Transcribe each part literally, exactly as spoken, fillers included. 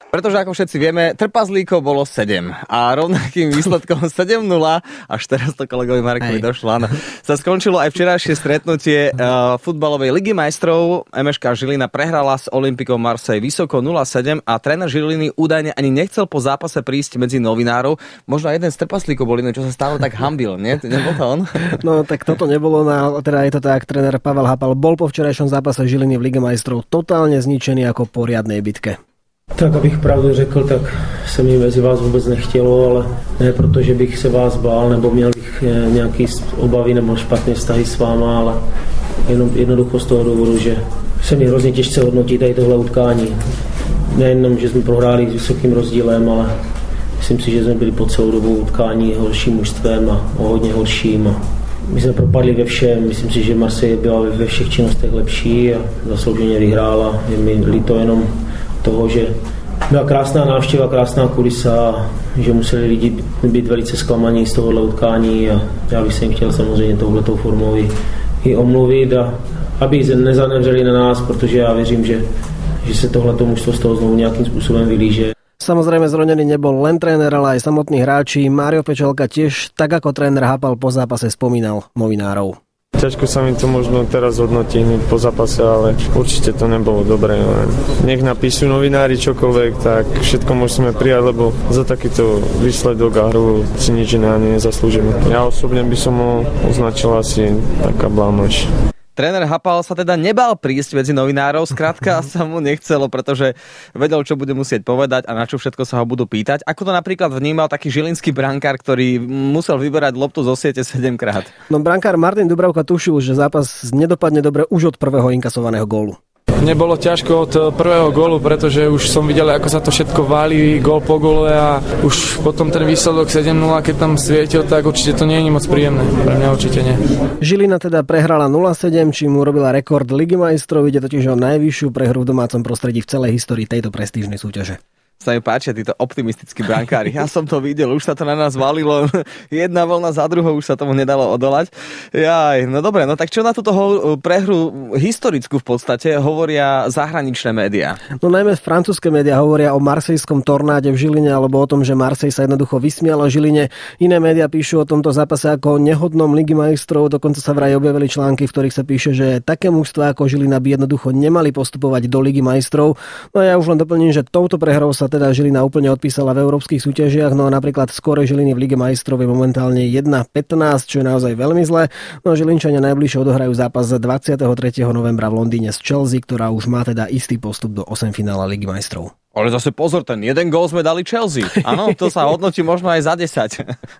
Pretože ako všetci vieme, trpazlíkov bolo sedem a rovnakým výsledkom sedem nula, až teraz to kolegovi Markovi došlo, áno, sa skončilo aj včerajšie stretnutie uh, futbalovej ligy majstrov. em eš ká Žilina prehrala s Olympikom Marseille vysoko nula sedem a tréner Žiliny údajne ani nechcel po zápase prísť medzi novinárov. Možno jeden z trpaslíkov bol iný, čo sa stále tak hambil, nie? Nebol to on? No tak toto nebolo, na, teda je to tak, tréner Pavel Hapal bol po včerajšom zápase Žiliny v Lige majstrov totálne zničený ako po riadnej bitke. Tak abych pravdu řekl, tak se mi mezi vás vůbec nechtělo, ale ne proto, že bych se vás bál, nebo měl bych nějaký obavy nebo špatné vztahy s váma, ale jenom jednoducho z toho důvodu, že se mi hrozně těžce hodnotí tady tohle utkání. Nejenom, že jsme prohráli s vysokým rozdílem, ale myslím si, že jsme byli po celou dobu utkání horším mužstvem a o hodně horším. A my jsme propadli ve všem, myslím si, že Marseille byla ve všech činnostech lepší a zaslouženě vyhrála. Je mi líto jenom toho, že byla krásná návštěva, krásná kulisa, že museli lidi být velice zklamaní z tohohle utkání a já bych se jim chtěl samozřejmě touhletou formou i, i omluvit a aby nezanevřeli na nás, protože já věřím, že, že se tohleto mužstvo z toho znovu nějakým způsobem vylíže. Samozrejme zranený nebol len tréner, ale aj samotní hráči. Mário Pečelka tiež, tak ako tréner Hapal po zápase spomínal novinárov. Ťažko sa mi to možno teraz hodnotí po zápase, ale určite to nebolo dobré. Nech napíšu novinári čokoľvek, tak všetko musíme prijať, lebo za takýto výsledok a hru si nič iné nezaslúžime. Ja osobne by som ho označil asi taká blámaž. Tréner Hapal sa teda nebal prísť medzi novinárov, skrátka sa mu nechcelo, pretože vedel, čo bude musieť povedať a na čo všetko sa ho budú pýtať. Ako to napríklad vnímal taký žilinský brankár, ktorý musel vyberať loptu zo siete sedemkrát? No brankár Martin Dubravka tušil, že zápas nedopadne dobre už od prvého inkasovaného gólu. Nebolo ťažko od prvého gólu, pretože už som videl, ako sa to všetko válí, gól po góle a už potom ten výsledok sedem nula, keď tam svietil, tak určite to nie je moc príjemné. Pre mňa určite nie. Žilina teda prehrala nula sedem, čím urobila rekord Ligy majstrov, ide totiž o najvyššiu prehru v domácom prostredí v celej histórii tejto prestížnej súťaže. Sa mi páčia títo optimistickí brankári. Ja som to videl, už sa to na nás valilo. Jedna vlna za druhou, už sa tomu nedalo odolať. Jaj, no dobre, no tak čo na túto prehru historickú v podstate hovoria zahraničné médiá? No najmä francúzske médiá hovoria o marsejskom tornáde v Žiline, alebo o tom, že Marseille sa jednoducho vysmiala Žiline. Iné médiá píšu o tomto zápase ako nehodnom Ligy majstrov, dokonca sa vraj objavili články, v ktorých sa píše, že také mužstvá ako Žilina by jednoducho nemali postupovať do Ligy majstrov. No a ja už len doplním, že touto prehrou sa teda Žilina úplne odpísala v európskych súťažiach, no a napríklad skóre Žiliny v Lige majstrov je momentálne jedna pätnásť, čo je naozaj veľmi zlé. No a Žilinčania najbližšie odohrajú zápas dvadsiateho tretieho novembra v Londýne s Chelsea, ktorá už má teda istý postup do osemfinála Ligy majstrov. Ale zase pozor, ten jeden gól sme dali Chelsea. Áno, to sa hodnotí možno aj za desať.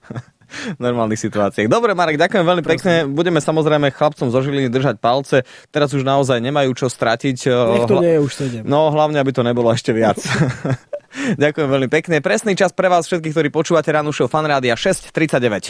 V normálnych situáciách. Dobre, Marek, ďakujem veľmi pekne. Budeme samozrejme chlapcom zo Žiliny držať palce. Teraz už naozaj nemajú čo stratiť. Nech to nie je už sedem. No, hlavne, aby to nebolo ešte viac. Ďakujem veľmi pekne. Presný čas pre vás všetkých, ktorí počúvate Ránu show Fan Rádia šesť tridsaťdeväť.